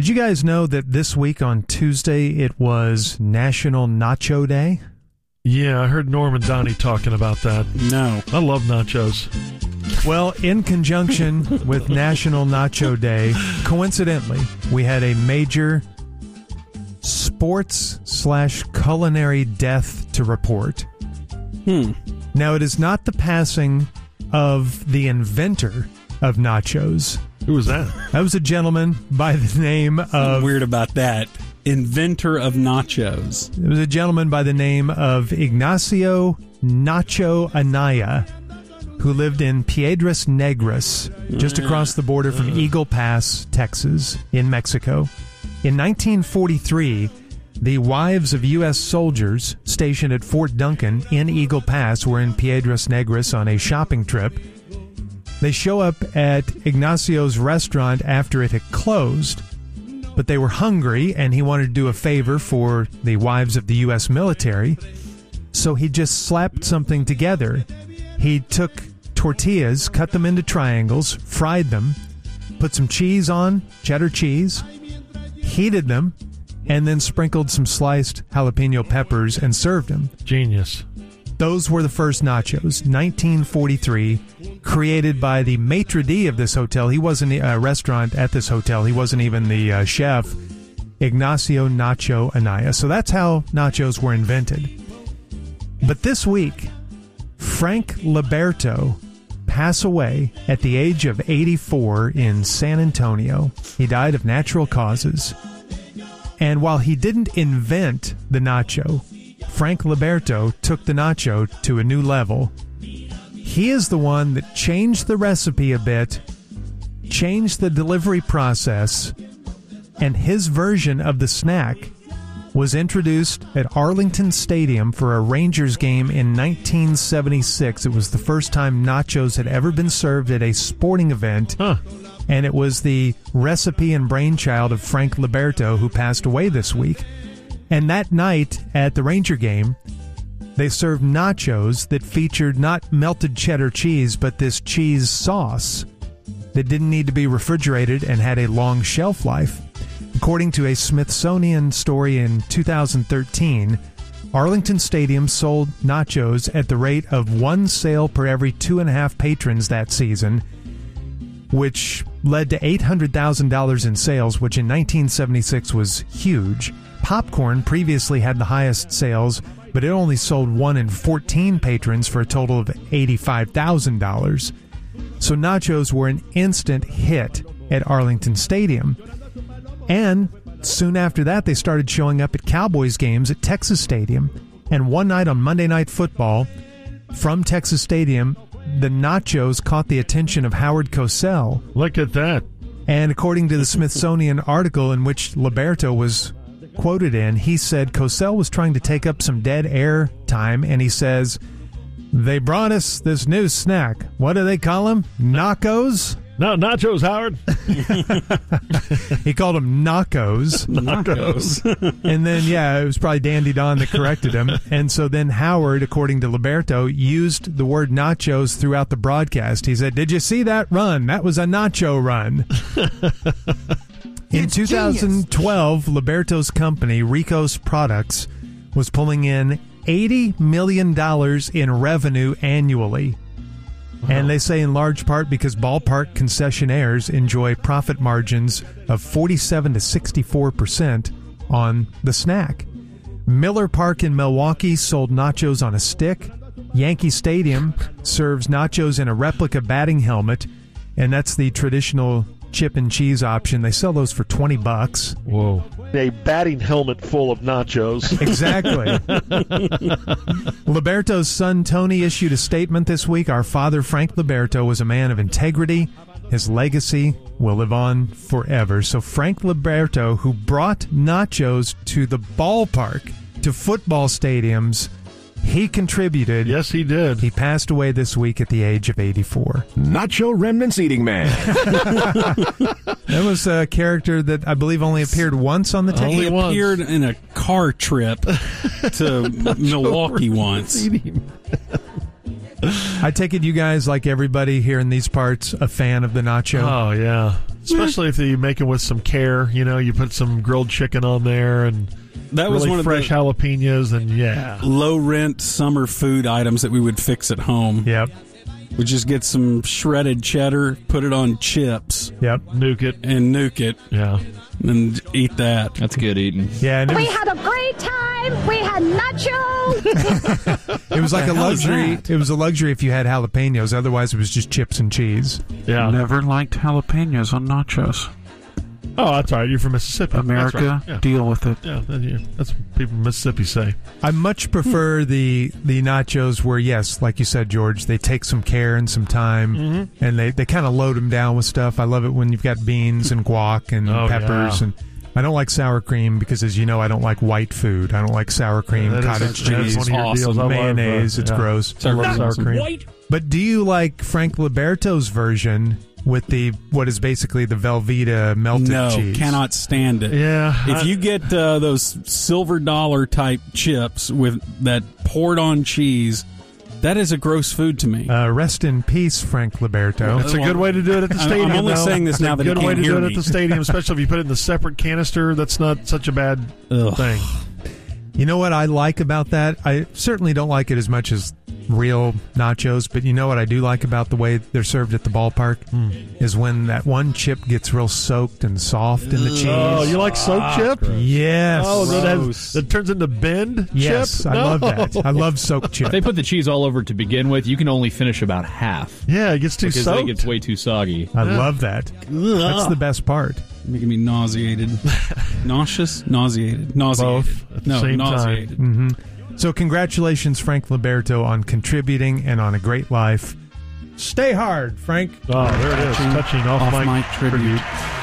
Did you guys know that this week on Tuesday it was National Nacho Day? Yeah, I heard Norm and Donnie talking about that. No. I love nachos. Well, in conjunction with National Nacho Day, coincidentally, we had a major sports/culinary death to report. Now, it is not the passing of the inventor of nachos. Who was that? That was a gentleman by the name of... Weird about that. Inventor of nachos. It was a gentleman by the name of Ignacio Nacho Anaya, who lived in Piedras Negras, just across the border from Eagle Pass, Texas, in Mexico. In 1943, the wives of U.S. soldiers stationed at Fort Duncan in Eagle Pass were in Piedras Negras on a shopping trip. They show up at Ignacio's restaurant after it had closed, but they were hungry and he wanted to do a favor for the wives of the U.S. military, so he just slapped something together. He took tortillas, cut them into triangles, fried them, put some cheese on, cheddar cheese, heated them, and then sprinkled some sliced jalapeno peppers and served them. Genius. Those were the first nachos, 1943, created by the maitre d' of this hotel. He wasn't a restaurant at this hotel. He wasn't even the chef, Ignacio Nacho Anaya. So that's how nachos were invented. But this week, Frank Liberto passed away at the age of 84 in San Antonio. He died of natural causes. And while he didn't invent the nacho, Frank Liberto took the nacho to a new level. He is the one that changed the recipe a bit, changed the delivery process, and his version of the snack was introduced at Arlington Stadium for a Rangers game in 1976. It was the first time nachos had ever been served at a sporting event. And it was the recipe and brainchild of Frank Liberto, who passed away this week. And that night at the Ranger game, they served nachos that featured not melted cheddar cheese, but this cheese sauce that didn't need to be refrigerated and had a long shelf life. According to a Smithsonian story in 2013, Arlington Stadium sold nachos at the rate of one sale per every 2.5 patrons that season, which led to $800,000 in sales, which in 1976 was huge. Popcorn previously had the highest sales, but it only sold 1 in 14 patrons for a total of $85,000. So nachos were an instant hit at Arlington Stadium. And soon after that, they started showing up at Cowboys games at Texas Stadium. And one night on Monday Night Football, from Texas Stadium, the nachos caught the attention of Howard Cosell. Look at that. And according to the Smithsonian article in which Liberto was quoted in, he said Cosell was trying to take up some dead air time, and he says, "They brought us this new snack. What do they call them? Nachos?" No, nachos, Howard. He called them Nachos. And then, it was probably Dandy Don that corrected him. And so then Howard, according to Liberto, used the word nachos throughout the broadcast. He said, "Did you see that run? That was a nacho run." In 2012, Liberto's company, Rico's Products, was pulling in $80 million in revenue annually. And they say in large part because ballpark concessionaires enjoy profit margins of 47 to 64% on the snack. Miller Park in Milwaukee sold nachos on a stick. Yankee Stadium serves nachos in a replica batting helmet, and that's the traditional chip and cheese option. They sell those for $20. Whoa. A batting helmet full of nachos. Exactly. Liberto's son, Tony, issued a statement this week. "Our father, Frank Liberto, was a man of integrity. His legacy will live on forever." So Frank Liberto, who brought nachos to the ballpark, to football stadiums, he contributed. Yes, he did. He passed away this week at the age of 84. Nacho Remnants Eating Man. That was a character that I believe only appeared once on the tape. He appeared in a car trip to Milwaukee once. I take it you guys, like everybody here in these parts, a fan of the nacho? Oh, yeah. Especially if you make it with some care. You know, you put some grilled chicken on there and That was really one of fresh the jalapenos, and yeah. low-rent summer food items that we would fix at home. Yep. We just get some shredded cheddar, put it on chips, Yep. Nuke it. and nuke it, Yeah. and eat that. That's good eating. Yeah, and We had a great time. We had nachos. it was like a hell is luxury. that? It was a luxury if you had jalapenos. Otherwise, it was just chips and cheese. Yeah. Never liked jalapenos on nachos. Oh, that's all right. You're from Mississippi. America, That's right. Yeah. deal with it. Yeah, that's what people in Mississippi say. I much prefer the nachos where, yes, like you said, George, they take some care and some time, and they kind of load them down with stuff. I love it when you've got beans and guac and Oh, peppers. yeah. And I don't like sour cream because, as you know, I don't like white food. I don't like sour cream, That is- cottage that is cheese, one of your awesome. deals. I love, mayonnaise. It's yeah. gross. I love sour cream. But do you like Frank Liberto's version with what is basically the Velveeta melted No, cheese? cannot stand it. Yeah. If you get those silver dollar type chips with that poured on cheese, that is a gross food to me. Rest in peace, Frank Liberto. It's a good way to do it at the I'm stadium. only though. saying this It's now a that he good way can't to hear do it me. at the stadium, especially if you put it in the separate canister. That's not such a bad Ugh. thing. You know what I like about that? I certainly don't like it as much as real nachos, but you know what I do like about the way they're served at the ballpark is when that one chip gets real soaked and soft in the cheese. Oh, you like soaked chip? Yes. Oh, Gross. that turns into bend yes, chip? I No. love that. I love soaked chip. If they put the cheese all over to begin with, you can only finish about half. Yeah, it gets too Because then soaked. it gets way too soggy. I love that. That's the best part. Making me nauseated. Nauseous? Nauseated. Nauseated. Both at the no, same time. nauseated. So congratulations, Frank Liberto, on contributing and on a great life. Stay hard, Frank. Oh, there it is. Touching off mic Off-mic tribute.